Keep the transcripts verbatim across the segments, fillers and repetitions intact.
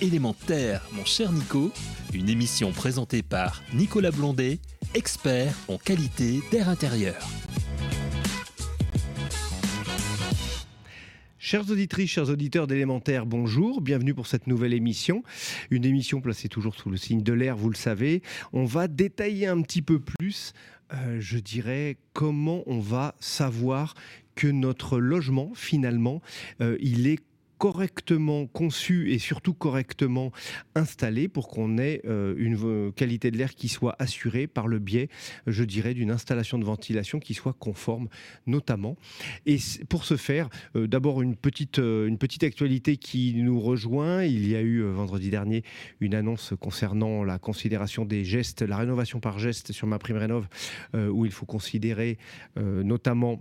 Élémentaire, mon cher Nico, une émission présentée par Nicolas Blondet, expert en qualité d'air intérieur. Chères auditrices, chers auditeurs d'Élémentaire, bonjour, bienvenue pour cette nouvelle émission. Une émission placée toujours sous le signe de l'air, vous le savez. On va détailler un petit peu plus, euh, je dirais, comment on va savoir que notre logement, finalement, euh, il est correctement conçu et surtout correctement installé pour qu'on ait euh, une qualité de l'air qui soit assurée par le biais, je dirais, d'une installation de ventilation qui soit conforme notamment. Et pour ce faire, euh, d'abord une petite, euh, une petite actualité qui nous rejoint. Il y a eu euh, vendredi dernier une annonce concernant la considération des gestes, la rénovation par geste sur MaPrimeRénov', euh, où il faut considérer euh, notamment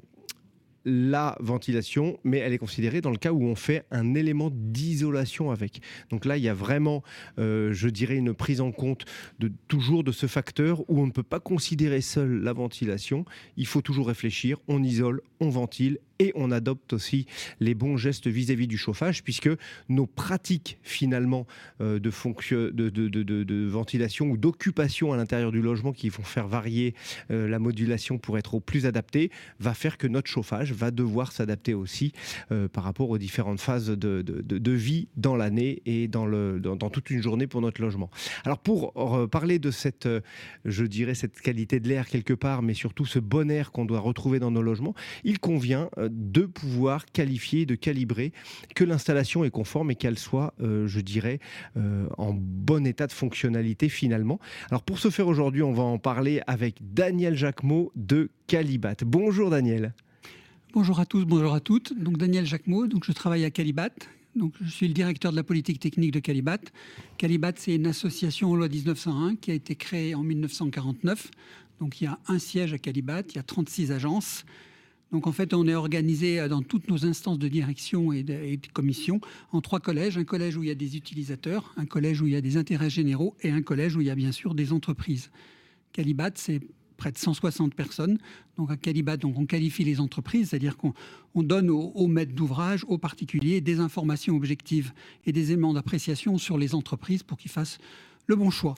la ventilation, mais elle est considérée dans le cas où on fait un élément d'isolation avec. Donc là, il y a vraiment, euh, je dirais, une prise en compte de, toujours de ce facteur où on ne peut pas considérer seul la ventilation. Il faut toujours réfléchir, on isole, on ventile et on adopte aussi les bons gestes vis-à-vis du chauffage, puisque nos pratiques finalement euh, de, fonction, de, de, de, de, de ventilation ou d'occupation à l'intérieur du logement qui vont faire varier euh, la modulation pour être au plus adapté, va faire que notre chauffage va devoir s'adapter aussi euh, par rapport aux différentes phases de, de, de, de vie dans l'année et dans, le, dans, dans toute une journée pour notre logement. Alors pour euh, parler de cette, euh, je dirais, cette qualité de l'air quelque part, mais surtout ce bon air qu'on doit retrouver dans nos logements, il convient euh, de pouvoir qualifier, de calibrer que l'installation est conforme et qu'elle soit, euh, je dirais, euh, en bon état de fonctionnalité finalement. Alors pour ce faire aujourd'hui, on va en parler avec Daniel Jacquemot de Calibat. Bonjour Daniel. Bonjour à tous, bonjour à toutes. Donc Daniel Jacquemot, donc je travaille à Calibat. Donc je suis le directeur de la politique technique de Calibat. Calibat, c'est une association loi dix-neuf cent un qui a été créée en mille neuf cent quarante-neuf. Donc il y a un siège à Calibat, il y a trente-six agences. Donc en fait, on est organisé dans toutes nos instances de direction et de, et de commission en trois collèges. Un collège où il y a des utilisateurs, un collège où il y a des intérêts généraux et un collège où il y a bien sûr des entreprises. Calibat, c'est près de cent soixante personnes. Donc à Calibat, donc on qualifie les entreprises, c'est-à-dire qu'on on donne aux, aux maîtres d'ouvrage, aux particuliers, des informations objectives et des éléments d'appréciation sur les entreprises pour qu'ils fassent le bon choix.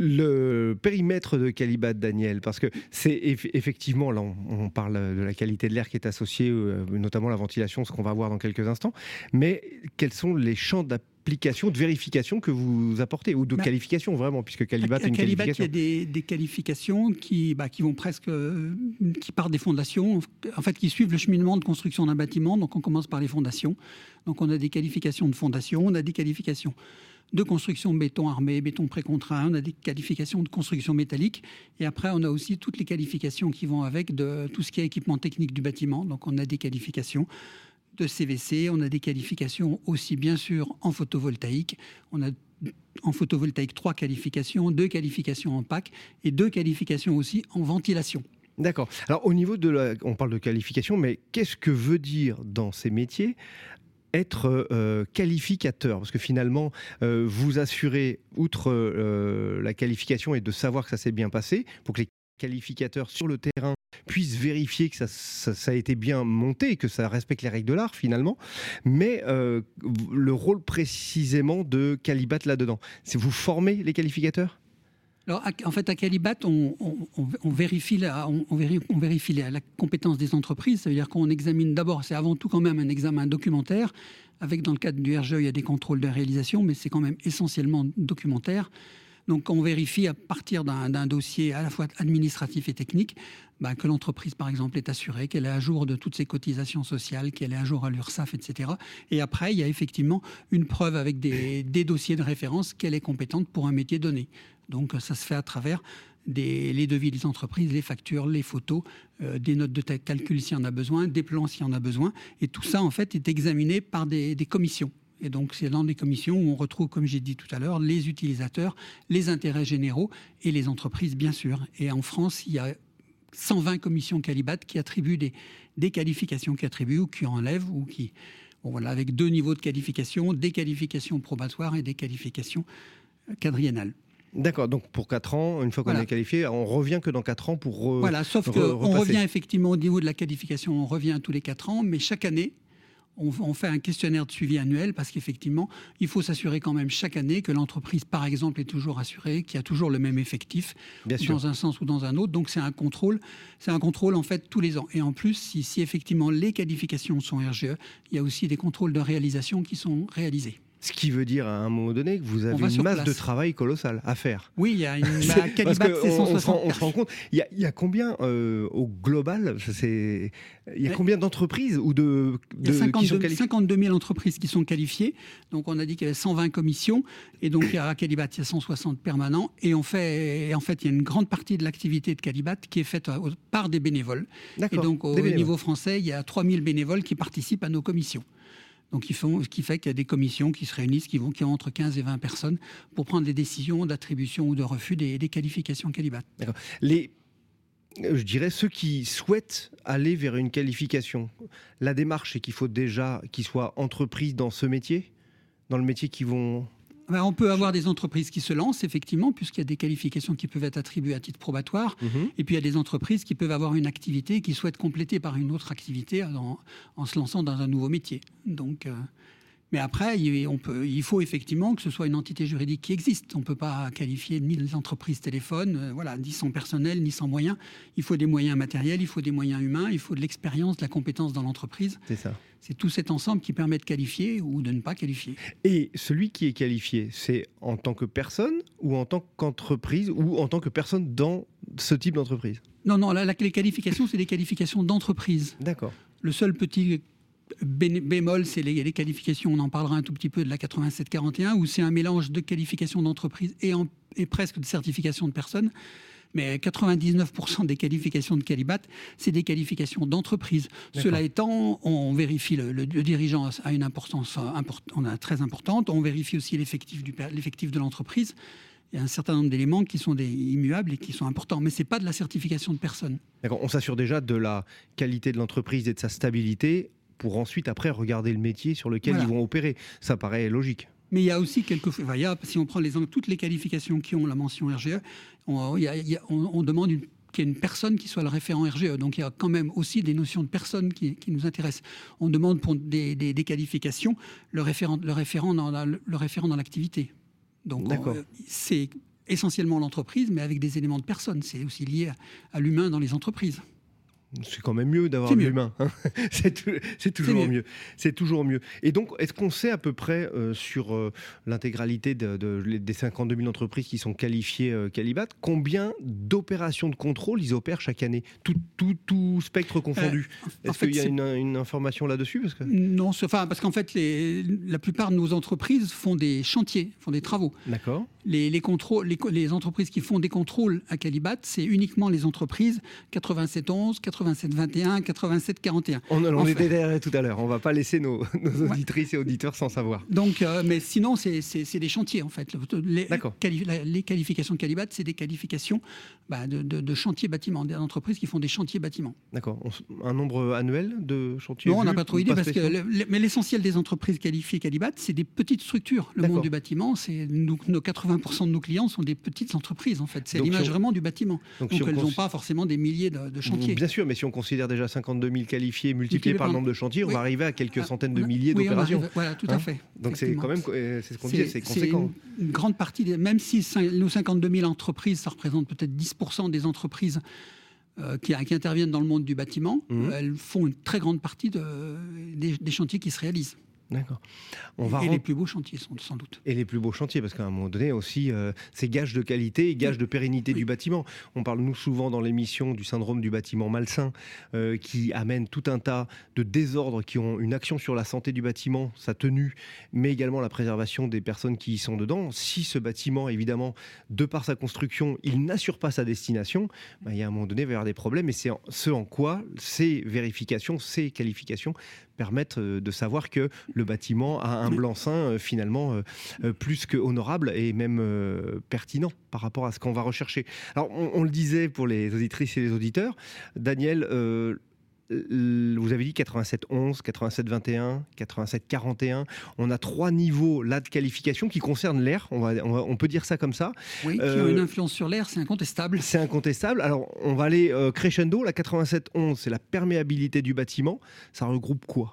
Le périmètre de Calibat, Daniel, parce que c'est eff- effectivement, là on, on parle de la qualité de l'air qui est associée, euh, notamment la ventilation, ce qu'on va voir dans quelques instants, mais quels sont les champs d'application, de vérification que vous apportez, ou de bah, qualification vraiment, puisque Calibat à, est une à Calibat, qualification. Il y a des, des qualifications qui, bah, qui vont presque, euh, qui partent des fondations, en fait qui suivent le cheminement de construction d'un bâtiment, donc on commence par les fondations. Donc on a des qualifications de fondation, on a des qualifications de construction béton armé, béton précontraint, on a des qualifications de construction métallique et après on a aussi toutes les qualifications qui vont avec de tout ce qui est équipement technique du bâtiment. Donc on a des qualifications de C V C, on a des qualifications aussi bien sûr en photovoltaïque, on a en photovoltaïque trois qualifications, deux qualifications en P A C et deux qualifications aussi en ventilation. D'accord. Alors au niveau de la, on parle de qualification, mais qu'est-ce que veut dire dans ces métiers être euh, qualificateur, parce que finalement euh, vous assurez, outre euh, la qualification et de savoir que ça s'est bien passé, pour que les qualificateurs sur le terrain puissent vérifier que ça, ça, ça a été bien monté, que ça respecte les règles de l'art finalement, mais euh, le rôle précisément de Calibat là-dedans, c'est vous formez les qualificateurs ? Alors, en fait, à Calibat, on, on, on vérifie, la, on, on vérifie, on vérifie la, la compétence des entreprises. Ça veut dire qu'on examine d'abord, c'est avant tout quand même un examen documentaire, avec dans le cadre du R G E, il y a des contrôles de réalisation, mais c'est quand même essentiellement documentaire. Donc, on vérifie à partir d'un, d'un dossier à la fois administratif et technique, bah, que l'entreprise, par exemple, est assurée, qu'elle est à jour de toutes ses cotisations sociales, qu'elle est à jour à l'URSSAF, et cetera. Et après, il y a effectivement une preuve avec des, des dossiers de référence qu'elle est compétente pour un métier donné. Donc, ça se fait à travers des, les devis des entreprises, les factures, les photos, euh, des notes de calcul s'il y en a besoin, des plans s'il y en a besoin. Et tout ça, en fait, est examiné par des, des commissions. Et donc, c'est dans les commissions où on retrouve, comme j'ai dit tout à l'heure, les utilisateurs, les intérêts généraux et les entreprises, bien sûr. Et en France, il y a cent vingt commissions Calibat qui attribuent des, des qualifications, qui attribuent ou qui enlèvent, ou qui... Bon, voilà, avec deux niveaux de qualification, des qualifications probatoires et des qualifications quadriennales. D'accord, donc pour quatre ans, une fois qu'on voilà. est qualifié, on revient que dans quatre ans pour re, Voilà, sauf re, qu'on repasser. revient effectivement au niveau de la qualification, on revient tous les quatre ans, mais chaque année, On, on fait un questionnaire de suivi annuel parce qu'effectivement, il faut s'assurer quand même chaque année que l'entreprise, par exemple, est toujours assurée, qu'il y a toujours le même effectif, dans un sens ou dans un autre. Donc c'est un contrôle, c'est un contrôle en fait tous les ans. Et en plus, si, si effectivement les qualifications sont R G E, il y a aussi des contrôles de réalisation qui sont réalisés. Ce qui veut dire à un moment donné que vous avez une masse place. de travail colossale à faire. Oui, il y a une bah, Calibat, c'est on, cent soixante. on, on se rend compte, il y a, il y a combien euh, au global, c'est, il y a combien d'entreprises ou de, de il y a cinquante-deux, qui sont qualifiées cinquante-deux mille entreprises qui sont qualifiées. Donc on a dit qu'il y avait cent vingt commissions et donc il y a à Calibat, il y a cent soixante permanents et on fait, et en fait il y a une grande partie de l'activité de Calibat qui est faite par des bénévoles. D'accord, et donc au bénévoles. niveau français, il y a trois mille bénévoles qui participent à nos commissions. Donc, ils font, ce qui fait qu'il y a des commissions qui se réunissent, qui, vont, qui ont entre quinze et vingt personnes pour prendre des décisions d'attribution ou de refus des, des qualifications Calibat. D'accord. Les, je dirais, ceux qui souhaitent aller vers une qualification, la démarche, c'est qu'il faut déjà qu'ils soient entreprises dans ce métier, dans le métier qu'ils vont... Ben, on peut avoir des entreprises qui se lancent, effectivement, puisqu'il y a des qualifications qui peuvent être attribuées à titre probatoire. Mmh. Et puis, il y a des entreprises qui peuvent avoir une activité et qui souhaitent compléter par une autre activité en, en se lançant dans un nouveau métier. Donc, euh, mais après, il, on peut, il faut effectivement que ce soit une entité juridique qui existe. On ne peut pas qualifier ni les entreprises téléphones, euh, voilà, ni sans personnel, ni sans moyens. Il faut des moyens matériels, il faut des moyens humains, il faut de l'expérience, de la compétence dans l'entreprise. C'est ça. C'est tout cet ensemble qui permet de qualifier ou de ne pas qualifier. Et celui qui est qualifié, c'est en tant que personne ou en tant qu'entreprise ou en tant que personne dans ce type d'entreprise ? Non, non, là, les qualifications, c'est des qualifications d'entreprise. D'accord. Le seul petit bémol, c'est les, les qualifications, on en parlera un tout petit peu de la quatre-vingt-sept quarante et un, où c'est un mélange de qualifications d'entreprise et, en, et presque de certification de personnes. Mais quatre-vingt-dix-neuf pour cent des qualifications de Calibat, c'est des qualifications d'entreprise. D'accord. Cela étant, on vérifie le, le, le dirigeant a une importance import, on a très importante. On vérifie aussi l'effectif, du, l'effectif de l'entreprise. Il y a un certain nombre d'éléments qui sont des immuables et qui sont importants. Mais ce n'est pas de la certification de personne. D'accord. On s'assure déjà de la qualité de l'entreprise et de sa stabilité pour ensuite, après, regarder le métier sur lequel voilà. ils vont opérer. Ça paraît logique. Mais il y a aussi quelques... Enfin, il y a, si on prend les, toutes les qualifications qui ont la mention R G E, on, il y a, il y a, on, on demande une, qu'il y ait une personne qui soit le référent R G E. Donc il y a quand même aussi des notions de personnes qui, qui nous intéressent. On demande pour des, des, des qualifications le référent, le référent dans la, le référent dans l'activité. Donc on, c'est essentiellement l'entreprise, mais avec des éléments de personnes. C'est aussi lié à, à l'humain dans les entreprises. C'est quand même mieux d'avoir de l'humain. Hein. c'est, tout, c'est toujours c'est mieux. mieux. C'est toujours mieux. Et donc, est-ce qu'on sait à peu près euh, sur euh, l'intégralité de, de, des cinquante-deux mille entreprises qui sont qualifiées euh, Calibat, combien d'opérations de contrôle ils opèrent chaque année, tout, tout, tout spectre confondu. euh, Est-ce fait, qu'il y a une, une information là-dessus parce que... Non, enfin, parce qu'en fait, les, la plupart de nos entreprises font des chantiers, font des travaux. D'accord. Les, les, contrôles, les, les entreprises qui font des contrôles à Calibat, c'est uniquement les entreprises quatre-vingt-sept onze, quatre-vingt-sept vingt et un, quatre-vingt-sept quarante et un. On, on était derrière tout à l'heure. On ne va pas laisser nos, nos auditrices ouais. et auditeurs sans savoir. Donc, euh, mais sinon, c'est, c'est, c'est des chantiers, en fait. Les, quali- les qualifications de Calibat, c'est des qualifications bah, de, de, de chantiers bâtiments, des entreprises qui font des chantiers bâtiments. D'accord. On, un nombre annuel de chantiers? Non, on n'a pas trop idée, parce que le, le, mais l'essentiel des entreprises qualifiées Calibat, c'est des petites structures. Le D'accord. monde du bâtiment, c'est nous, nos quatre-vingts pour cent de nos clients sont des petites entreprises, en fait. C'est donc, l'image si on... vraiment du bâtiment. Donc, donc si elles n'ont cons... pas forcément des milliers de, de chantiers. Bien sûr, mais si on considère déjà cinquante-deux mille qualifiés multipliés par le nombre de chantiers, oui. on va arriver à quelques centaines de milliers oui, d'opérations. Arrive, voilà, tout à hein fait. Donc c'est quand même, c'est ce qu'on disait, c'est conséquent. C'est une grande partie, des, même si nos cinquante-deux mille entreprises, ça représente peut-être dix pour cent des entreprises euh, qui, qui interviennent dans le monde du bâtiment, mmh. elles font une très grande partie de, des, des chantiers qui se réalisent. D'accord. On va et rend... les plus beaux chantiers, sans doute. Et les plus beaux chantiers, parce qu'à un moment donné aussi, euh, c'est gage de qualité et gage de pérennité oui. du bâtiment. On parle, nous, souvent dans l'émission du syndrome du bâtiment malsain, euh, qui amène tout un tas de désordres qui ont une action sur la santé du bâtiment, sa tenue, mais également la préservation des personnes qui y sont dedans. Si ce bâtiment, évidemment, de par sa construction, il n'assure pas sa destination, bah, il y a un moment donné, il va y avoir des problèmes. Et c'est ce en quoi ces vérifications, ces qualifications permettent de savoir que le bâtiment a un blanc-seing euh, finalement euh, plus que honorable et même euh, pertinent par rapport à ce qu'on va rechercher. Alors on, on le disait pour les auditrices et les auditeurs, Daniel, euh, vous avez dit quatre-vingt-sept onze, quatre-vingt-sept vingt et un, quatre-vingt-sept quarante et un. On a trois niveaux là de qualification qui concernent l'air. On, va, on, va, on peut dire ça comme ça. Oui, euh, qui ont une influence sur l'air, c'est incontestable. C'est incontestable. Alors on va aller euh, crescendo. La quatre-vingt-sept onze, c'est la perméabilité du bâtiment. Ça regroupe quoi ?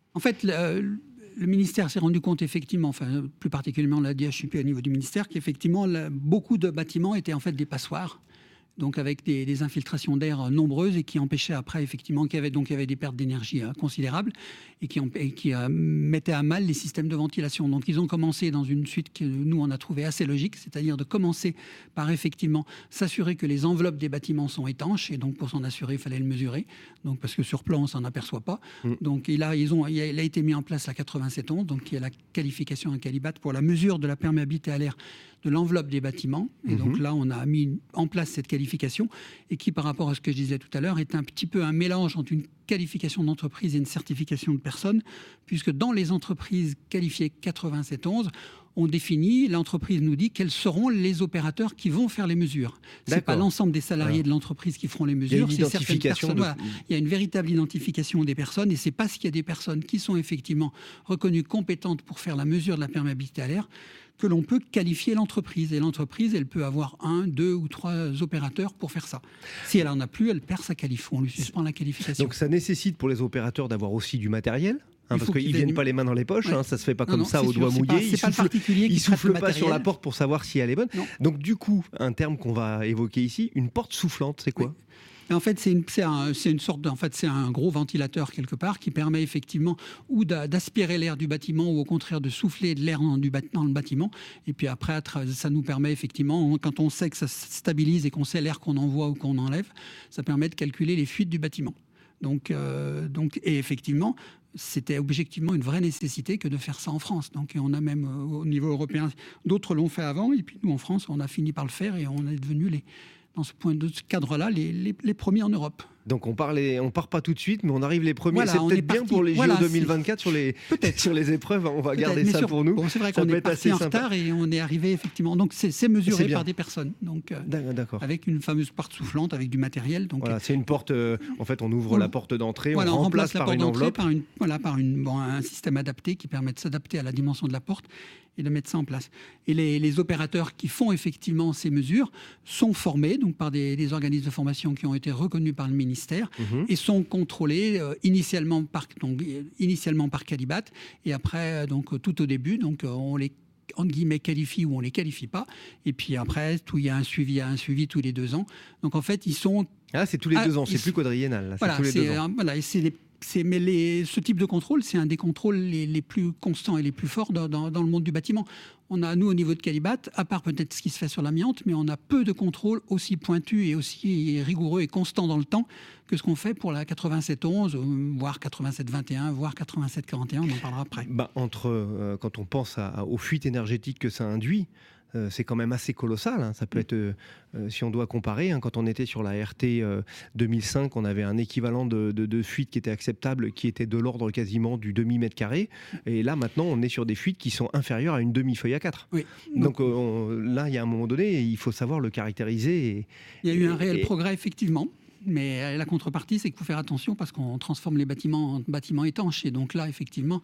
En fait, le, le ministère s'est rendu compte effectivement, enfin plus particulièrement la D H U P au niveau du ministère, qu'effectivement la, beaucoup de bâtiments étaient en fait des passoires. Donc avec des, des infiltrations d'air nombreuses et qui empêchaient après effectivement qu'il y avait donc il y avait des pertes d'énergie euh, considérables et qui, et qui euh, mettaient à mal les systèmes de ventilation. Donc ils ont commencé dans une suite que nous on a trouvé assez logique, c'est-à-dire de commencer par effectivement s'assurer que les enveloppes des bâtiments sont étanches et donc pour s'en assurer il fallait le mesurer. Donc parce que sur plan on s'en aperçoit pas. Mmh. Donc et là ils ont il a, il a été mis en place la quatre-vingt-sept onze donc qui est la qualification Calibat pour la mesure de la perméabilité à l'air de l'enveloppe des bâtiments. Et mmh. donc là, on a mis en place cette qualification et qui, par rapport à ce que je disais tout à l'heure, est un petit peu un mélange entre une qualification d'entreprise et une certification de personne, puisque dans les entreprises qualifiées quatre-vingt-sept onze, on définit, l'entreprise nous dit quels seront les opérateurs qui vont faire les mesures. Ce n'est pas l'ensemble des salariés Alors, de l'entreprise qui feront les mesures. Il y a une identification. De... Voilà, il y a une véritable identification des personnes et ce n'est pas parce qu'il y a des personnes qui sont effectivement reconnues compétentes pour faire la mesure de la perméabilité à l'air que l'on peut qualifier l'entreprise. Et l'entreprise, elle peut avoir un, deux ou trois opérateurs pour faire ça. Si elle n'en a plus, elle perd sa qualif. On lui suspend la qualification. Donc ça nécessite pour les opérateurs d'avoir aussi du matériel Hein, parce qu'ils ne viennent pas les mains dans les poches, ouais. hein, ça ne se fait pas non, comme non, ça au doigt mouillé. Pas, ils ne soufflent, soufflent pas sur la porte pour savoir si elle est bonne. Non. Donc du coup, un terme qu'on va évoquer ici, une porte soufflante, c'est quoi oui. En fait, c'est une, c'est, un, c'est une sorte de, en fait, c'est un gros ventilateur quelque part qui permet effectivement ou d'aspirer l'air du bâtiment ou au contraire de souffler de l'air dans, du, dans le bâtiment. Et puis après, ça nous permet effectivement, quand on sait que ça se stabilise et qu'on sait l'air qu'on envoie ou qu'on enlève, ça permet de calculer les fuites du bâtiment. Donc, euh, donc, et effectivement, c'était objectivement une vraie nécessité que de faire ça en France. Donc, on a même euh, au niveau européen, d'autres l'ont fait avant, et puis nous en France, on a fini par le faire et on est devenu les dans ce point de ce cadre-là, les, les, les premiers en Europe. Donc on part, les, on part pas tout de suite, mais on arrive les premiers. Voilà, c'est peut-être bien pour les voilà, J O deux mille vingt-quatre sur les, sur les épreuves. On va peut-être, garder ça sur, pour nous. Bon, c'est vrai qu'on est parti en retard et on est arrivé effectivement. Donc c'est, c'est mesuré c'est par des personnes. Donc, euh, D'accord. Avec une fameuse porte soufflante, avec du matériel. Donc, voilà, c'est une porte, euh, en fait on ouvre on, la porte d'entrée, voilà, on, on remplace remplace la par porte une d'entrée enveloppe. Par, une, voilà, par une, bon, un système adapté qui permet de s'adapter à la dimension de la porte et de mettre ça en place. Et les, les opérateurs qui font effectivement ces mesures sont formés donc, par des, des organismes de formation qui ont été reconnus par le ministère mmh. et sont contrôlés euh, initialement, par, donc, initialement par Calibat et après, donc, tout au début, donc, on les entre guillemets qualifie ou on les qualifie pas et puis après tout, il y a un suivi, il y a un suivi tous les deux ans. Donc en fait ils sont ah c'est tous les ah, deux ans, c'est plus quadriennal là, voilà, c'est tous les c'est, deux ans. Voilà, et c'est les C'est, mais les, ce type de contrôle, c'est un des contrôles les, les plus constants et les plus forts dans, dans, dans le monde du bâtiment. On a, nous, au niveau de Calibat, à part peut-être ce qui se fait sur l'amiante, mais on a peu de contrôles aussi pointus et aussi rigoureux et constants dans le temps que ce qu'on fait pour la quatre-vingt-sept onze, voire quatre-vingt-sept vingt et un, voire quatre-vingt-sept quarante et un, on en parlera après. Bah, entre, euh, quand on pense à, à, aux fuites énergétiques que ça induit, Euh, c'est quand même assez colossal. Hein. Ça peut être, euh, euh, si on doit comparer, hein, quand on était sur la R T euh, deux mille cinq, on avait un équivalent de, de, de fuite qui était acceptable, qui était de l'ordre quasiment du demi-mètre carré. Et là, maintenant, on est sur des fuites qui sont inférieures à une demi-feuille A quatre. Oui. Donc, Donc euh, on, là, il y a un moment donné, il faut savoir le caractériser. Et, il y a eu et, un réel et... progrès, effectivement. Mais la contrepartie, c'est qu'il faut faire attention parce qu'on transforme les bâtiments en bâtiments étanches. Et donc là, effectivement,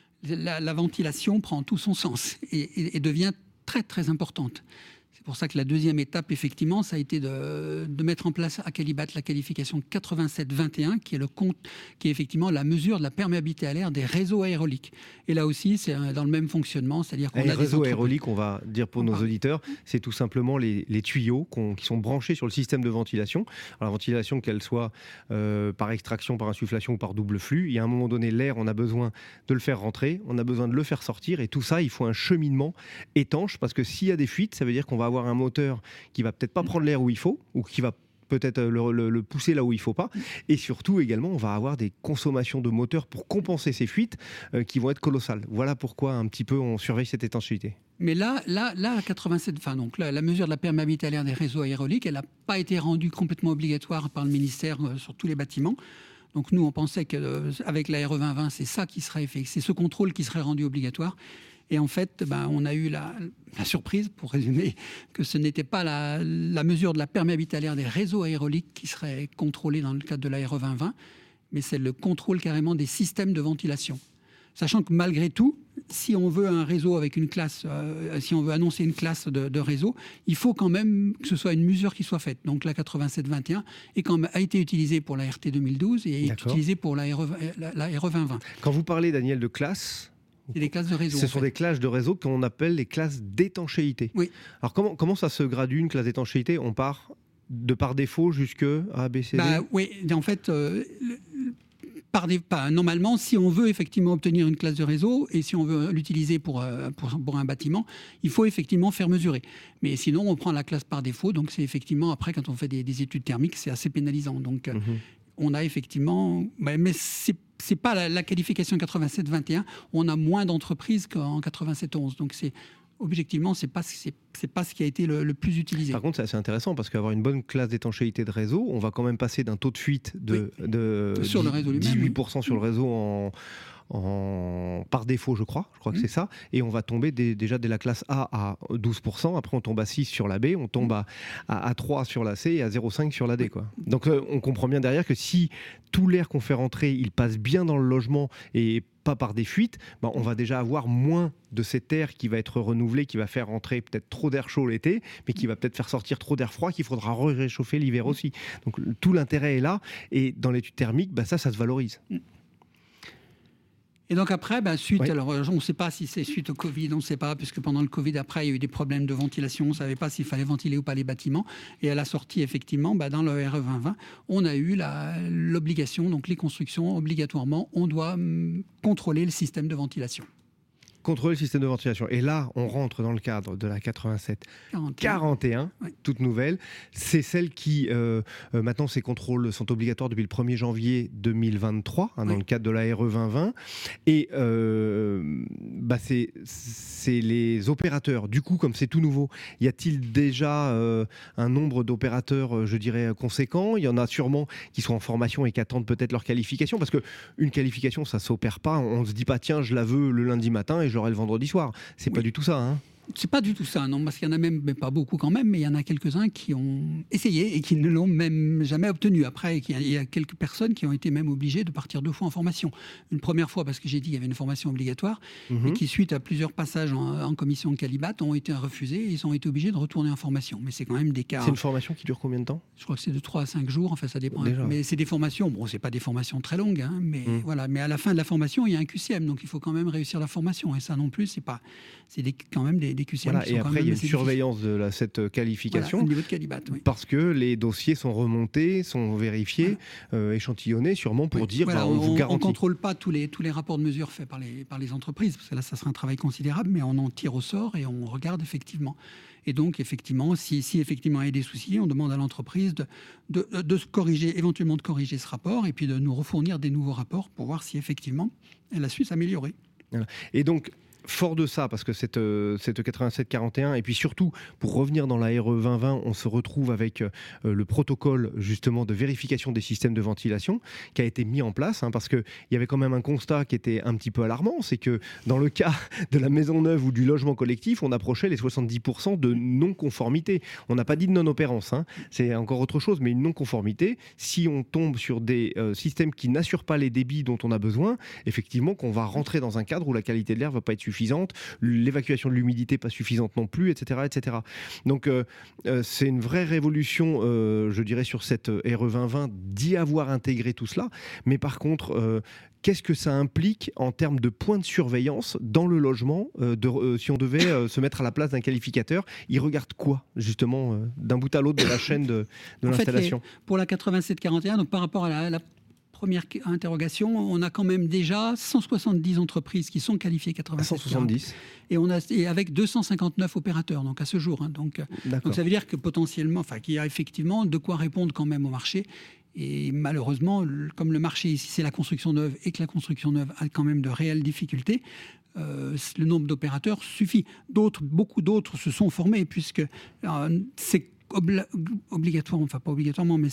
la, la ventilation prend tout son sens et, et, et devient très très importante. C'est pour ça que la deuxième étape, effectivement, ça a été de, de mettre en place à Calibat la qualification quatre-vingt-sept vingt et un, qui est le compte, qui est effectivement la mesure de la perméabilité à l'air des réseaux aéroliques. Et là aussi, c'est dans le même fonctionnement, c'est-à-dire qu'on les a des réseaux aéroliques, on va dire pour nos auditeurs, c'est tout simplement les, les tuyaux qu'on, qui sont branchés sur le système de ventilation. Alors, la ventilation, qu'elle soit euh, par extraction, par insufflation ou par double flux, il y a un moment donné, l'air, on a besoin de le faire rentrer, on a besoin de le faire sortir, et tout ça, il faut un cheminement étanche, parce que s'il y a des fuites, ça veut dire qu'on va avoir un moteur qui va peut-être pas prendre l'air où il faut, ou qui va peut-être le, le, le pousser là où il faut pas, et surtout également on va avoir des consommations de moteur pour compenser ces fuites euh, qui vont être colossales. Voilà pourquoi un petit peu on surveille cette étanchéité. Mais là, là, là, quatre-vingt-sept, enfin donc là, la mesure de la perméabilité à l'air des réseaux aéroliques, elle n'a pas été rendue complètement obligatoire par le ministère euh, sur tous les bâtiments. Donc nous, on pensait qu'avec la R E vingt vingt, c'est ça qui serait fait, c'est ce contrôle qui serait rendu obligatoire. Et en fait, ben, on a eu la, la surprise, pour résumer, que ce n'était pas la, la mesure de la perméabilité à l'air des réseaux aéroliques qui serait contrôlée dans le cadre de la R E vingt vingt, mais c'est le contrôle carrément des systèmes de ventilation. Sachant que malgré tout, si on veut un réseau avec une classe, euh, si on veut annoncer une classe de, de réseau, il faut quand même que ce soit une mesure qui soit faite. Donc la quatre-vingt-sept vingt et un est quand même, a été utilisée pour la R T deux mille douze et est utilisée pour la R E, la, la R E vingt vingt. Quand vous parlez, Daniel, de classe... C'est des classes de réseau. Ce sont fait. des classes de réseau qu'on appelle les classes d'étanchéité. Oui. Alors comment, comment ça se gradue une classe d'étanchéité? On part de par défaut jusque A, B, C, D bah, Oui, en fait, euh, par des, pas, normalement, si on veut effectivement obtenir une classe de réseau et si on veut l'utiliser pour, euh, pour, pour un bâtiment, il faut effectivement faire mesurer. Mais sinon, on prend la classe par défaut. Donc c'est effectivement, après, quand on fait des, des études thermiques, c'est assez pénalisant. Donc mm-hmm. on a effectivement... Bah, mais c'est c'est pas la, la qualification quatre-vingt-sept vingt et un. On a moins d'entreprises qu'en quatre-vingt-sept onze. Donc c'est... Objectivement, c'est pas c'est, c'est pas ce qui a été le, le plus utilisé. Par contre, c'est assez intéressant parce qu'avoir une bonne classe d'étanchéité de réseau, on va quand même passer d'un taux de fuite de, oui. de sur le réseau lui-même, dix-huit pour cent oui. sur le réseau en, en par défaut, je crois. Je crois mmh. que c'est ça. Et on va tomber des, déjà dès la classe A à douze pour cent. Après, on tombe à six sur la B, on tombe mmh. à, à, à trois sur la C et à zéro virgule cinq sur la D. Quoi. Donc, euh, on comprend bien derrière que si tout l'air qu'on fait rentrer, il passe bien dans le logement et pas par des fuites, bah on va déjà avoir moins de cet air qui va être renouvelé, qui va faire rentrer peut-être trop d'air chaud l'été, mais qui va peut-être faire sortir trop d'air froid qu'il faudra réchauffer l'hiver aussi. Donc tout l'intérêt est là, et dans l'étude thermique, bah ça, ça se valorise. Et donc après, bah, suite, oui. alors on ne sait pas si c'est suite au Covid, on ne sait pas, puisque pendant le Covid, après, il y a eu des problèmes de ventilation, on ne savait pas s'il fallait ventiler ou pas les bâtiments. Et à la sortie, effectivement, bah, dans le R E vingt vingt, on a eu la, l'obligation, donc les constructions, obligatoirement, on doit hum, contrôler le système de ventilation. Contrôler le système de ventilation. Et là, on rentre dans le cadre de la quatre-vingt-sept quarante et un, oui. toute nouvelle. C'est celle qui, euh, euh, maintenant, ces contrôles sont obligatoires depuis le premier janvier deux mille vingt-trois, hein, oui. dans le cadre de la R E vingt vingt. Et euh, bah c'est, c'est les opérateurs. Du coup, comme c'est tout nouveau, y a-t-il déjà euh, un nombre d'opérateurs, je dirais, conséquent? Il y en a sûrement qui sont en formation et qui attendent peut-être leur qualification. Parce qu'une qualification, ça ne s'opère pas. On ne se dit pas, tiens, je la veux le lundi matin et je l'aurai le vendredi soir. C'est oui. pas du tout ça, hein. C'est pas du tout ça, non, parce qu'il y en a même, mais pas beaucoup quand même, mais il y en a quelques-uns qui ont essayé et qui ne l'ont même jamais obtenu. Après, il y a quelques personnes qui ont été même obligées de partir deux fois en formation. Une première fois parce que j'ai dit qu'il y avait une formation obligatoire, mmh. et qui, suite à plusieurs passages en, en commission de Calibat, ont été refusés et ils ont été obligés de retourner en formation. Mais c'est quand même des cas... C'est une formation qui dure combien de temps? Je crois que c'est de trois à cinq jours, enfin ça dépend. Déjà. Mais c'est des formations, bon, c'est pas des formations très longues, hein, mais mmh. voilà. Mais à la fin de la formation, il y a un Q C M, donc il faut quand même réussir la formation. Et ça non plus, c'est pas... C'est des, quand même des, des Q C M voilà, qui sont et quand après, même il y a une surveillance difficile. de la, cette qualification. Voilà, au niveau de Calibat, oui. Parce que les dossiers sont remontés, sont vérifiés, voilà. euh, échantillonnés, sûrement pour oui. dire voilà, bah, on, on vous garantit. On ne contrôle pas tous les, tous les rapports de mesure faits par les, par les entreprises, parce que là, ça sera un travail considérable, mais on en tire au sort et on regarde effectivement. Et donc, effectivement, si, si effectivement il y a des soucis, on demande à l'entreprise de, de, de se corriger, éventuellement de corriger ce rapport, et puis de nous refournir des nouveaux rapports pour voir si effectivement elle a su s'améliorer. Voilà. Et donc, fort de ça, parce que cette, euh, cette quatre-vingt-sept quarante et un, et puis surtout, pour revenir dans la R E vingt vingt, on se retrouve avec euh, le protocole justement de vérification des systèmes de ventilation qui a été mis en place, hein, parce qu'il y avait quand même un constat qui était un petit peu alarmant, c'est que dans le cas de la maison neuve ou du logement collectif, on approchait les soixante-dix pour cent de non-conformité. On n'a pas dit de non-opérance, hein, c'est encore autre chose, mais une non-conformité, si on tombe sur des euh, systèmes qui n'assurent pas les débits dont on a besoin, effectivement qu'on va rentrer dans un cadre où la qualité de l'air ne va pas être suffisante, l'évacuation de l'humidité pas suffisante non plus, et cetera, et cetera. Donc euh, euh, c'est une vraie révolution, euh, je dirais, sur cette R E vingt vingt d'y avoir intégré tout cela. Mais par contre, euh, qu'est-ce que ça implique en termes de points de surveillance dans le logement euh, de, euh, si on devait euh, se mettre à la place d'un qualificateur, il regarde quoi, justement, euh, d'un bout à l'autre de la chaîne de, de en l'installation? fait, les, pour la quatre-vingt-sept quarante et un, donc par rapport à la, à la première interrogation, on a quand même déjà cent soixante-dix entreprises qui sont qualifiées quatre-vingt-sept cent soixante-dix. Et, on a, et avec deux cent cinquante-neuf opérateurs, donc à ce jour. Hein, donc, donc ça veut dire que potentiellement, enfin, qu'il y a effectivement de quoi répondre quand même au marché. Et malheureusement, comme le marché ici, c'est la construction neuve, et que la construction neuve a quand même de réelles difficultés, euh, le nombre d'opérateurs suffit. D'autres, beaucoup d'autres se sont formés, puisque euh, c'est Obla- obligatoire, enfin pas obligatoirement, mais c'est, à,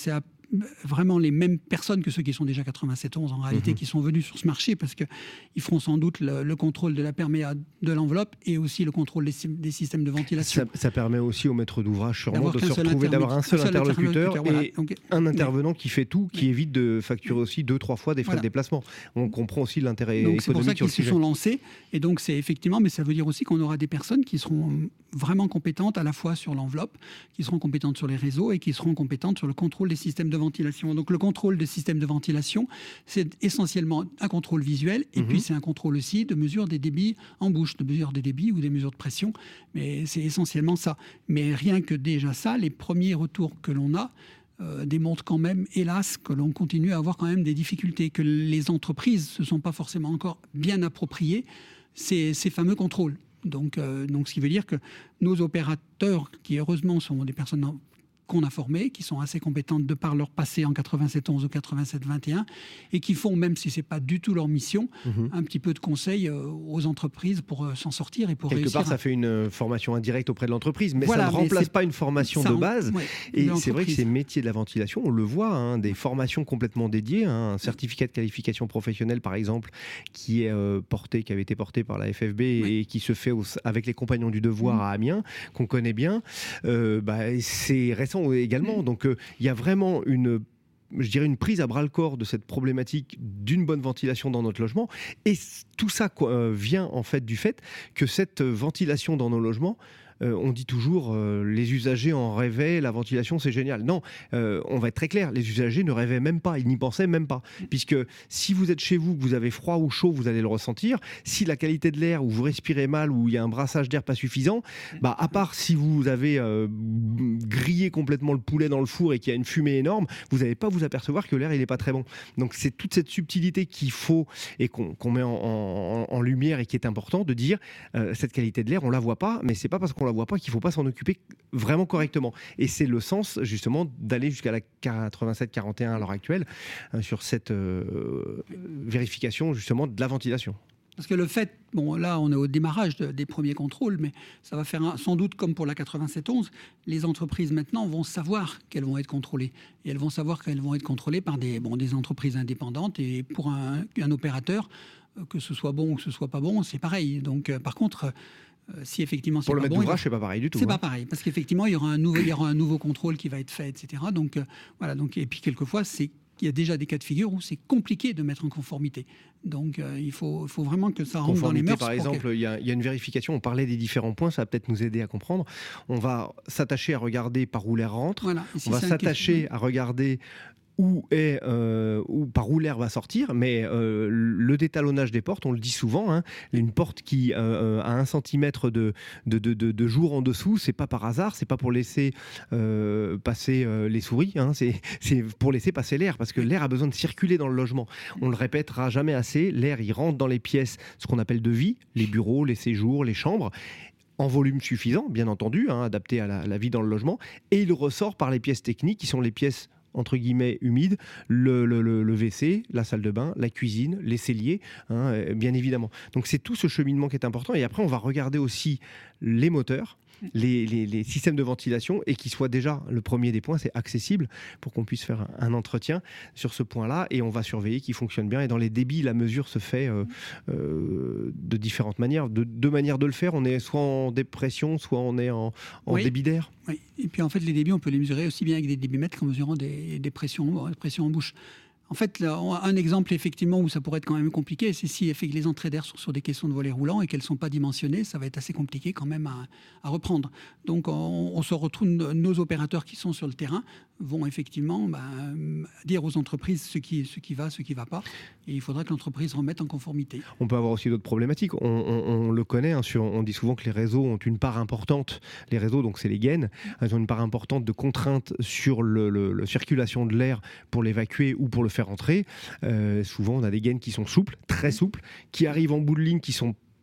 vraiment les mêmes personnes que ceux qui sont déjà quatre-vingt-sept onze en réalité, mmh. qui sont venus sur ce marché, parce qu'ils feront sans doute le, le contrôle de la perméa de l'enveloppe et aussi le contrôle des, des systèmes de ventilation. Ça, ça permet aussi au maître d'ouvrage sûrement de se retrouver, d'avoir un seul, un seul interlocuteur, interlocuteur et voilà. Donc, un intervenant mais, qui fait tout, qui mais, évite de facturer aussi deux, trois fois des frais voilà. de déplacement. On comprend aussi l'intérêt donc, économique sur le sujet. C'est pour ça qu'ils se sont lancés, et donc c'est effectivement, mais ça veut dire aussi qu'on aura des personnes qui seront vraiment compétentes à la fois sur l'enveloppe, qui seront compétentes sur les réseaux et qui seront compétentes sur le contrôle des systèmes de ventilation. Donc le contrôle des systèmes de ventilation, c'est essentiellement un contrôle visuel et mmh. puis c'est un contrôle aussi de mesure des débits en bouche, de mesure des débits ou des mesures de pression, mais c'est essentiellement ça. Mais rien que déjà ça, les premiers retours que l'on a euh, démontrent quand même, hélas, que l'on continue à avoir quand même des difficultés, que les entreprises ne se sont pas forcément encore bien appropriées ces, ces fameux contrôles. Donc, euh, donc, ce qui veut dire que nos opérateurs, qui heureusement sont des personnes qu'on a formées, qui sont assez compétentes de par leur passé en quatre-vingt-sept onze ou quatre-vingt-sept vingt et un, et qui font, même si ce n'est pas du tout leur mission, mmh. un petit peu de conseil euh, aux entreprises pour euh, s'en sortir et pour Quelque réussir. Quelque part, à... ça fait une formation indirecte auprès de l'entreprise, mais voilà, ça ne remplace pas une formation ça, de base. Ouais, et de c'est vrai que ces métiers de la ventilation, on le voit, hein, des formations complètement dédiées, hein, un certificat de qualification professionnelle, par exemple, qui, est, euh, porté, qui avait été porté par la F F B ouais. et qui se fait au, avec les Compagnons du Devoir mmh. à Amiens, qu'on connaît bien. Euh, bah, c'est récent également. Donc il euh, y a vraiment une, je dirais une prise à bras le corps de cette problématique d'une bonne ventilation dans notre logement. Et tout ça quoi, euh, vient en fait du fait que cette ventilation dans nos logements, Euh, on dit toujours euh, les usagers en rêvaient, la ventilation c'est génial. Non, euh, on va être très clair, les usagers ne rêvaient même pas, ils n'y pensaient même pas. Puisque si vous êtes chez vous, que vous avez froid ou chaud, vous allez le ressentir. Si la qualité de l'air, ou vous respirez mal, ou il y a un brassage d'air pas suffisant, bah, à part si vous avez euh, grillé complètement le poulet dans le four et qu'il y a une fumée énorme, vous n'allez pas vous apercevoir que l'air il n'est pas très bon. Donc c'est toute cette subtilité qu'il faut et qu'on, qu'on met en, en, en lumière et qui est important de dire euh, cette qualité de l'air, on la voit pas, mais c'est pas parce qu'on la voit pas qu'il faut pas s'en occuper vraiment correctement. Et c'est le sens justement d'aller jusqu'à la quatre-vingt-sept quarante et un à l'heure actuelle euh, sur cette euh, vérification justement de la ventilation. Parce que le fait, bon là on est au démarrage de, des premiers contrôles, mais ça va faire un, sans doute comme pour la quatre-vingt-sept onze, les entreprises maintenant vont savoir qu'elles vont être contrôlées. Et elles vont savoir qu'elles vont être contrôlées par des, bon, des entreprises indépendantes. Et pour un, un opérateur, que ce soit bon ou que ce soit pas bon, c'est pareil. Donc euh, par contre... Euh, si effectivement c'est pour le pas maître bon, d'ouvrage, c'est pas pareil du tout. C'est hein. pas pareil, parce qu'effectivement il y aura un nouveau, il y aura un nouveau contrôle qui va être fait, et cetera. Donc euh, voilà. Donc et puis quelquefois c'est il y a déjà des cas de figure où c'est compliqué de mettre en conformité. Donc euh, il faut, faut vraiment que ça rentre dans les mœurs. Par exemple, il que... y, y a une vérification. On parlait des différents points, ça va peut-être nous aider à comprendre. On va s'attacher à regarder par où l'air rentre. Voilà. Si on va s'attacher question... à regarder où est, euh, où, par où l'air va sortir, mais euh, le détalonnage des portes, on le dit souvent, hein, une porte qui euh, a un centimètre de, de, de, de, de jour en dessous, c'est pas par hasard, c'est pas pour laisser euh, passer euh, les souris, hein, c'est, c'est pour laisser passer l'air, parce que l'air a besoin de circuler dans le logement. On le répétera jamais assez, l'air il rentre dans les pièces, ce qu'on appelle de vie, les bureaux, les séjours, les chambres, en volume suffisant, bien entendu, hein, adapté à la, la vie dans le logement, et il ressort par les pièces techniques qui sont les pièces entre guillemets humides, le, le, le, le W C, la salle de bain, la cuisine, les celliers, hein, bien évidemment. Donc c'est tout ce cheminement qui est important. Et après, on va regarder aussi les moteurs, les, les, les systèmes de ventilation, et qui soit déjà, le premier des points, c'est accessible pour qu'on puisse faire un, un entretien sur ce point-là, et on va surveiller qu'il fonctionne bien. Et dans les débits, la mesure se fait euh, euh, de différentes manières. De, deux manières de le faire, on est soit en dépression, soit on est en, en oui. débit d'air. Oui, et puis en fait, les débits, on peut les mesurer aussi bien avec des débitmètres qu'en mesurant des, des pressions, des pressions en bouche. En fait, là, un exemple effectivement où ça pourrait être quand même compliqué, c'est si effectivement, les entrées d'air sont sur des caissons de volets roulants et qu'elles ne sont pas dimensionnées, ça va être assez compliqué quand même à, à reprendre. Donc on, on se retrouve, nos opérateurs qui sont sur le terrain vont effectivement bah, dire aux entreprises ce qui, ce qui va, ce qui ne va pas. Et il faudra que l'entreprise remette en conformité. On peut avoir aussi d'autres problématiques. On, on, on le connaît, hein, sur, on dit souvent que les réseaux ont une part importante. Les réseaux, donc c'est les gaines, elles ont une part importante de contraintes sur le, le, la circulation de l'air pour l'évacuer ou pour le faire entrer. Euh, souvent, on a des gaines qui sont souples, très souples, qui arrivent en bout de ligne, qui sont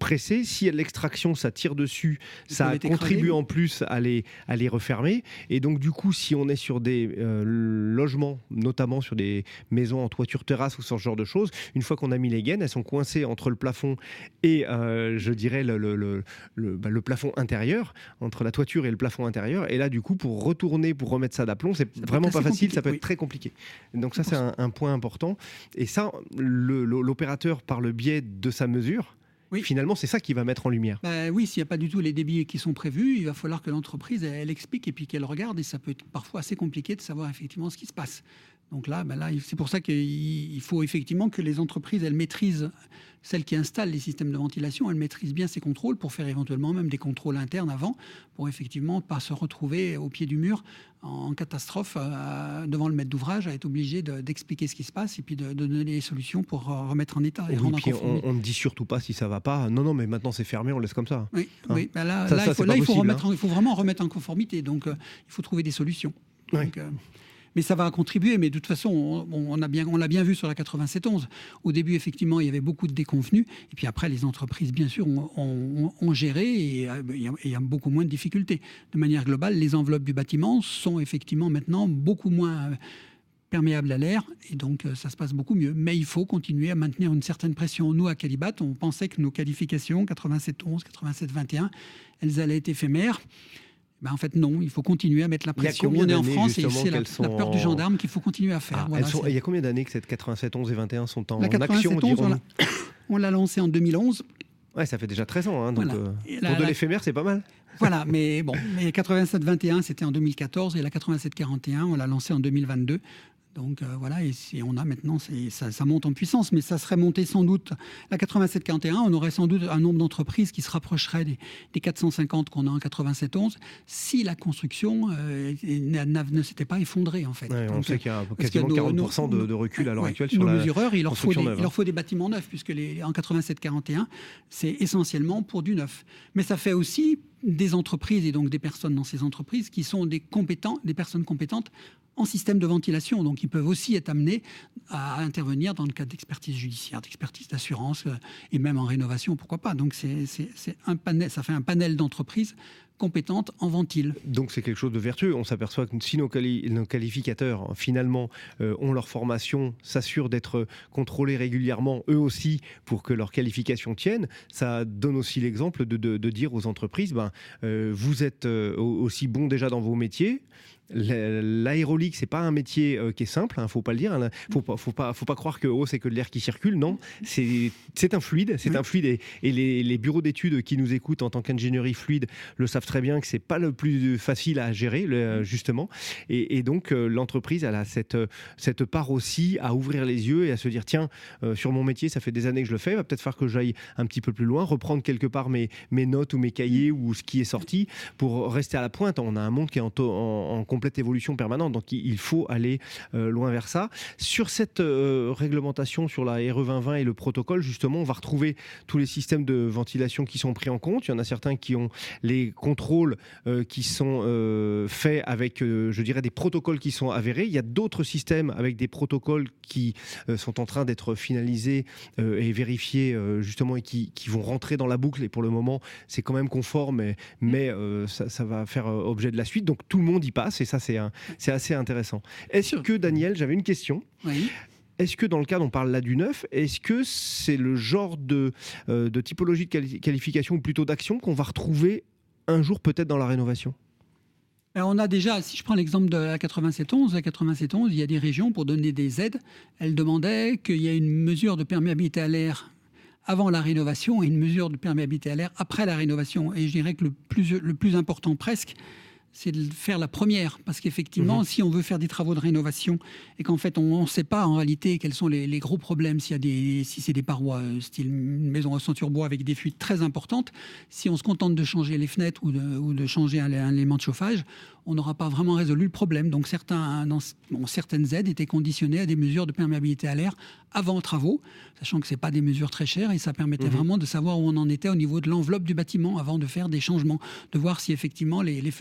pressé. Si y a de l'extraction, ça tire dessus, Ils ça contribue en plus à les, à les refermer. Et donc, du coup, si on est sur des euh, logements, notamment sur des maisons en toiture terrasse ou ce genre de choses, une fois qu'on a mis les gaines, elles sont coincées entre le plafond et, euh, je dirais, le, le, le, le, bah, le plafond intérieur, entre la toiture et le plafond intérieur. Et là, du coup, pour retourner, pour remettre ça d'aplomb, c'est ça vraiment pas facile, ça peut oui. être très compliqué. Donc ça, c'est un, un point important. Et ça, le, l'opérateur, par le biais de sa mesure, oui. finalement, c'est ça qui va mettre en lumière. Bah, oui, s'il n'y a pas du tout les débits qui sont prévus, il va falloir que l'entreprise, elle, elle explique et puis qu'elle regarde. Et ça peut être parfois assez compliqué de savoir effectivement ce qui se passe. Donc là, ben là c'est pour ça qu'il faut effectivement que les entreprises, elles maîtrisent, celles qui installent les systèmes de ventilation, elles maîtrisent bien ces contrôles pour faire éventuellement même des contrôles internes avant, pour effectivement pas se retrouver au pied du mur en catastrophe euh, devant le maître d'ouvrage, à être obligé de, d'expliquer ce qui se passe et puis de, de donner des solutions pour remettre en état et oui, rendre puis en conformité. On ne dit surtout pas si ça va pas. Non, non, mais maintenant c'est fermé, on laisse comme ça. Oui, hein. oui. Ben là, ça, là, ça, il, faut, là il, faut remettre hein. en, il faut vraiment remettre en conformité. Donc, euh, il faut trouver des solutions. Donc, oui. euh, Mais ça va contribuer, mais de toute façon, on, on, a bien, on l'a bien vu sur la quatre-vingt-sept onze. Au début, effectivement, il y avait beaucoup de déconvenus. Et puis après, les entreprises, bien sûr, ont, ont, ont géré et il y, a, il y a beaucoup moins de difficultés. De manière globale, les enveloppes du bâtiment sont effectivement maintenant beaucoup moins perméables à l'air. Et donc, ça se passe beaucoup mieux. Mais il faut continuer à maintenir une certaine pression. Nous, à Qualibat, on pensait que nos qualifications, quatre-vingt-sept onze, quatre-vingt-sept vingt et un, elles allaient être éphémères. Ben en fait, non, il faut continuer à mettre la pression. On est en France et c'est la, la peur du gendarme qu'il faut continuer à faire. Ah, voilà, sont, il y a combien d'années que cette quatre-vingt-sept onze et vingt et un sont en, la en action, onze, on, l'a, on l'a lancée en deux mille onze. Ouais, ça fait déjà treize ans. Hein, donc voilà. euh, la, pour de la... l'éphémère, c'est pas mal. Voilà, mais bon, mais quatre-vingt-sept vingt et un, c'était en deux mille quatorze et la quatre-vingt-sept quarante et un, on l'a lancée en deux mille vingt-deux. Donc euh, voilà, et si on a maintenant, c'est, ça, ça monte en puissance, mais ça serait monté sans doute. La quatre-vingt-sept quarante et un, on aurait sans doute un nombre d'entreprises qui se rapprocherait des, des quatre cent cinquante qu'on a en quatre-vingt-sept onze si la construction euh, ne s'était pas effondrée en fait. Ouais, Donc, on sait qu'il y a quasiment nos, quarante pour cent de, de recul à l'heure ouais, actuelle sur nos la mesureurs, il leur, faut des, neuve, hein. il leur faut des bâtiments neufs, puisque les, en quatre-vingt-sept quarante et un, c'est essentiellement pour du neuf. Mais ça fait aussi des entreprises et donc des personnes dans ces entreprises qui sont des compétents, des personnes compétentes en système de ventilation. Donc, ils peuvent aussi être amenés à intervenir dans le cadre d'expertise judiciaire, d'expertise d'assurance euh, et même en rénovation, pourquoi pas. Donc, c'est, c'est, c'est un panel, ça fait un panel d'entreprises compétentes en ventile. Donc, c'est quelque chose de vertueux. On s'aperçoit que si nos, quali- nos qualificateurs, finalement, euh, ont leur formation, s'assurent d'être contrôlés régulièrement, eux aussi, pour que leur qualification tienne, ça donne aussi l'exemple de, de, de dire aux entreprises, ben, euh, vous êtes euh, aussi bons déjà dans vos métiers. L'aérolique, c'est pas un métier euh, qui est simple, hein, faut pas le dire. Hein, faut pas, faut pas, faut pas croire que oh, c'est que de l'air qui circule. Non, c'est, c'est un fluide, c'est oui. un fluide. Et, et les, les bureaux d'études qui nous écoutent en tant qu'ingénierie fluide le savent très bien que c'est pas le plus facile à gérer, le, justement. Et, et donc euh, l'entreprise, elle a cette cette part aussi à ouvrir les yeux et à se dire tiens, euh, sur mon métier, ça fait des années que je le fais, il va peut-être falloir que j'aille un petit peu plus loin, reprendre quelque part mes mes notes ou mes cahiers ou ce qui est sorti pour rester à la pointe. On a un monde qui est en, to- en, en complète évolution permanente, donc il faut aller euh, loin vers ça. Sur cette euh, réglementation sur la R E vingt vingt et le protocole, justement, on va retrouver tous les systèmes de ventilation qui sont pris en compte. Il y en a certains qui ont les contrôles euh, qui sont euh, faits avec, euh, je dirais, des protocoles qui sont avérés. Il y a d'autres systèmes avec des protocoles qui euh, sont en train d'être finalisés euh, et vérifiés, euh, justement, et qui, qui vont rentrer dans la boucle. Et pour le moment, c'est quand même conforme, mais, mais euh, ça, ça va faire euh, objet de la suite. Donc tout le monde y passe. Et ça, c'est, un, c'est assez intéressant. Est-ce que, Daniel, j'avais une question. Oui. Est-ce que dans le cadre, on parle là du neuf, est-ce que c'est le genre de, euh, de typologie de quali- qualification ou plutôt d'action qu'on va retrouver un jour peut-être dans la rénovation ? Alors on a déjà, si je prends l'exemple de la quatre-vingt-sept onze, la quatre-vingt-sept onze, il y a des régions pour donner des aides. Elles demandaient qu'il y ait une mesure de perméabilité à l'air avant la rénovation et une mesure de perméabilité à l'air après la rénovation. Et je dirais que le plus, le plus important presque, c'est de faire la première, parce qu'effectivement, mmh. si on veut faire des travaux de rénovation et qu'en fait on ne sait pas en réalité quels sont les, les gros problèmes, s'il y a des, si c'est des parois style une maison en ceinture bois avec des fuites très importantes, si on se contente de changer les fenêtres ou de, ou de changer un, un élément de chauffage, on n'aura pas vraiment résolu le problème. Donc certains, dans, bon, certaines aides étaient conditionnées à des mesures de perméabilité à l'air avant travaux, sachant que ce n'est pas des mesures très chères et ça permettait mmh. vraiment de savoir où on en était au niveau de l'enveloppe du bâtiment avant de faire des changements, de voir si effectivement les, les fenêtres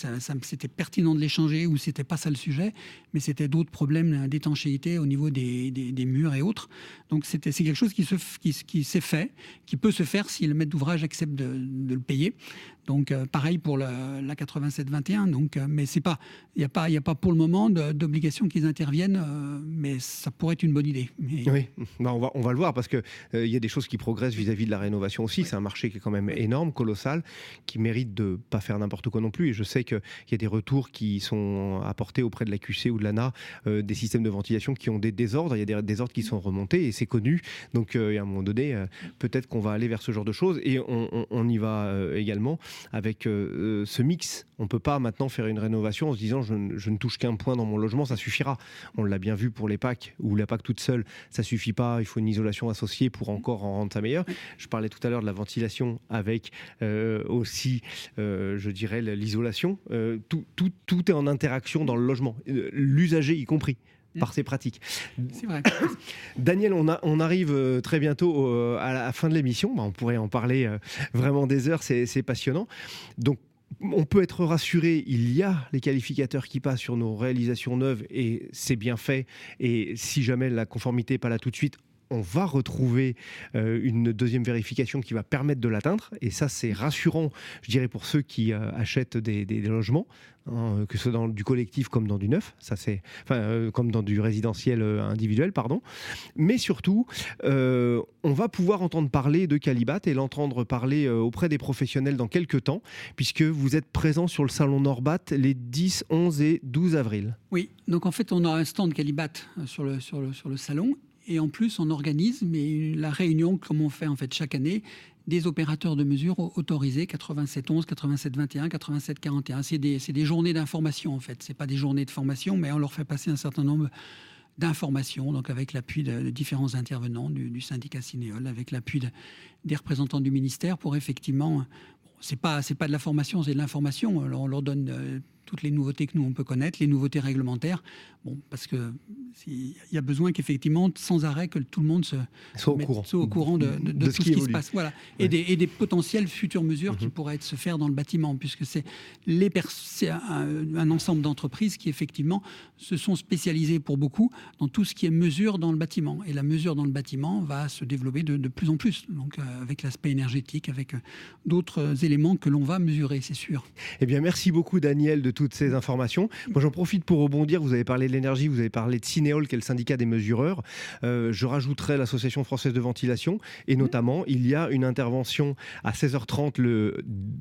ça, ça, c'était pertinent de l'échanger ou c'était pas ça le sujet, mais c'était d'autres problèmes d'étanchéité au niveau des, des, des murs et autres. Donc c'était, c'est quelque chose qui, se, qui, qui s'est fait, qui peut se faire si le maître d'ouvrage accepte de, de le payer. Donc euh, pareil pour la, la quatre-vingt-sept vingt et un. Donc, euh, mais c'est pas, il n'y a pas, il y a pas pour le moment de, d'obligation qu'ils interviennent, euh, mais ça pourrait être une bonne idée. Mais... Oui, ben, on va, on va le voir parce que il euh, y a des choses qui progressent vis-à-vis de la rénovation aussi. Oui. C'est un marché qui est quand même énorme, colossal, qui mérite de pas faire n'importe quoi non plus. Et je sais qu'il y a des retours qui sont apportés auprès de l'A Q C ou de l'A N A, euh, des systèmes de ventilation qui ont des désordres. Il y a des désordres qui sont remontés et c'est connu. Donc euh, à un moment donné, euh, peut-être qu'on va aller vers ce genre de choses et on, on, on y va euh, également avec euh, ce mix. On ne peut pas maintenant faire une rénovation en se disant je, je ne touche qu'un point dans mon logement, ça suffira. On l'a bien vu pour les P A C, où la P A C toute seule, ça ne suffit pas, il faut une isolation associée pour encore en rendre ça meilleur. Je parlais tout à l'heure de la ventilation avec euh, aussi, euh, je dirais, l'isolation. Euh, tout, tout, tout est en interaction dans le logement, l'usager y compris. Par ces pratiques. C'est vrai. Daniel, on, a, on arrive très bientôt euh, à la fin de l'émission. Bah, on pourrait en parler euh, vraiment des heures, c'est, c'est passionnant. Donc, on peut être rassuré, il y a les qualificateurs qui passent sur nos réalisations neuves et c'est bien fait. Et si jamais la conformité n'est pas là tout de suite, on va retrouver euh, une deuxième vérification qui va permettre de l'atteindre. Et ça, c'est rassurant, je dirais, pour ceux qui euh, achètent des, des, des logements, hein, que ce soit dans du collectif comme dans du neuf, ça c'est, enfin, euh, comme dans du résidentiel euh, individuel, pardon. Mais surtout, euh, on va pouvoir entendre parler de Qualibat et l'entendre parler euh, auprès des professionnels dans quelques temps, puisque vous êtes présent sur le salon Norbat les dix, onze et douze avril. Oui, donc en fait, on a un stand Qualibat sur le, sur le, sur le salon. Et en plus, on organise mais la réunion, comme on fait en fait chaque année, des opérateurs de mesure autorisés, quatre-vingt-sept onze, quatre-vingt-sept vingt et un, quatre-vingt-sept quarante et un. C'est des, c'est des journées d'information, en fait. Ce n'est pas des journées de formation, mais on leur fait passer un certain nombre d'informations, donc avec l'appui de, de différents intervenants du, du syndicat Cinéol, avec l'appui de, des représentants du ministère pour effectivement... Bon, ce n'est pas, c'est pas de la formation, c'est de l'information. Alors, on leur donne... Euh, toutes les nouveautés que nous on peut connaître, les nouveautés réglementaires, bon, parce que il y a besoin qu'effectivement, sans arrêt, que tout le monde se soit au courant, soit au courant de, de, de, de tout ce qui, qui se passe, voilà, et, ouais. des, et des potentielles futures mesures mm-hmm. qui pourraient être, se faire dans le bâtiment, puisque c'est, les pers- c'est un, un ensemble d'entreprises qui effectivement se sont spécialisées pour beaucoup dans tout ce qui est mesure dans le bâtiment, et la mesure dans le bâtiment va se développer de, de plus en plus, donc euh, avec l'aspect énergétique, avec euh, d'autres éléments que l'on va mesurer, c'est sûr. Eh bien, merci beaucoup Daniel de toutes ces informations. Moi, j'en profite pour rebondir. Vous avez parlé de l'énergie, vous avez parlé de Cinéol, qui est le syndicat des mesureurs. Euh, je rajouterai l'Association française de ventilation. Et notamment, il y a une intervention à seize heures trente le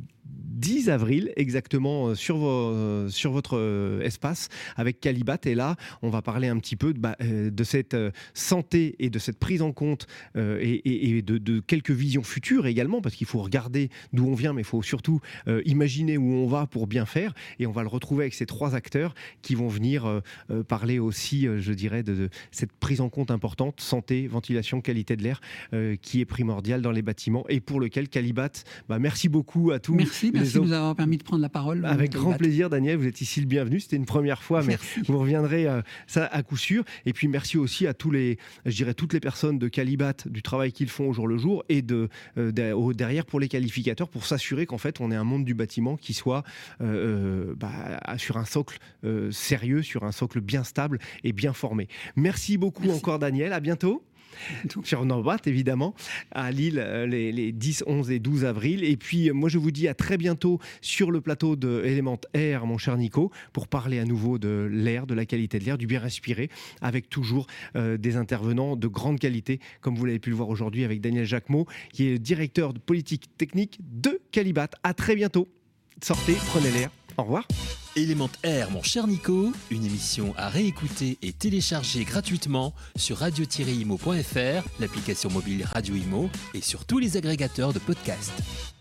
dix avril, exactement, sur, vos, sur votre espace avec Qualibat. Et là, on va parler un petit peu de, bah, de cette santé et de cette prise en compte euh, et, et, et de, de quelques visions futures également, parce qu'il faut regarder d'où on vient, mais il faut surtout euh, imaginer où on va pour bien faire. Et on va le retrouver avec ces trois acteurs qui vont venir euh, euh, parler aussi, euh, je dirais, de, de cette prise en compte importante, santé, ventilation, qualité de l'air, euh, qui est primordiale dans les bâtiments et pour lequel Qualibat, bah, merci beaucoup à tous. Merci, merci de nous avoir permis de prendre la parole. Avec Qualibat. Grand plaisir, Daniel, vous êtes ici le bienvenu, c'était une première fois, mais merci. Vous reviendrez euh, ça à coup sûr. Et puis merci aussi à tous les, je dirais, toutes les personnes de Qualibat, du travail qu'ils font au jour le jour et de, euh, de, derrière pour les qualificateurs, pour s'assurer qu'en fait on ait un monde du bâtiment qui soit euh, bah, sur un socle euh, sérieux, sur un socle bien stable et bien formé. Merci beaucoup Merci. encore Daniel, à bientôt. Sur Norbat, évidemment, à Lille, les, les dix, onze et douze avril. Et puis, moi, je vous dis à très bientôt sur le plateau de Element Air, mon cher Nico, pour parler à nouveau de l'air, de la qualité de l'air, du bien respirer, avec toujours euh, des intervenants de grande qualité, comme vous l'avez pu le voir aujourd'hui avec Daniel Jacquemot, qui est directeur de politique technique de Qualibat. À très bientôt. Sortez, prenez l'air. Au revoir. Element Air, mon cher Nico, une émission à réécouter et télécharger gratuitement sur radio tiret imo point f r, l'application mobile Radio Imo et sur tous les agrégateurs de podcasts.